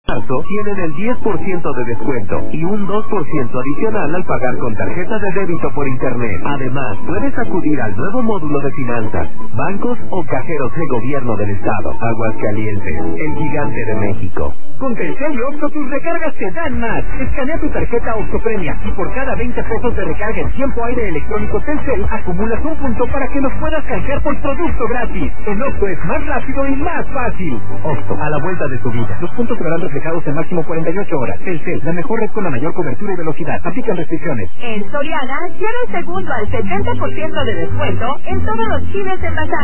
marzo tienen el 10% de descuento y un 2% adicional al pagar con tarjeta de débito por internet. Además, puedes acudir al nuevo módulo de finanzas, bancos o cajeros de gobierno del estado. Aguascalientes, el gigante de México. Con Telcel y Oxxo tus recargas te dan más. Escanea tu tarjeta Oxxo Premia y por cada 20 pesos de recarga en tiempo aire electrónico Telcel acumulas un punto para que los puedas canjear por producto gratis. En Oxxo es más rápido y más fácil. Oxxo, a la vuelta de tu vida. Los puntos se verán reflejados en máximo 48 horas. Telcel, la mejor red con la mayor cobertura y velocidad. Aplican restricciones. En Soriana, lleva el segundo al 70% de descuento en todos los chiles de bazar.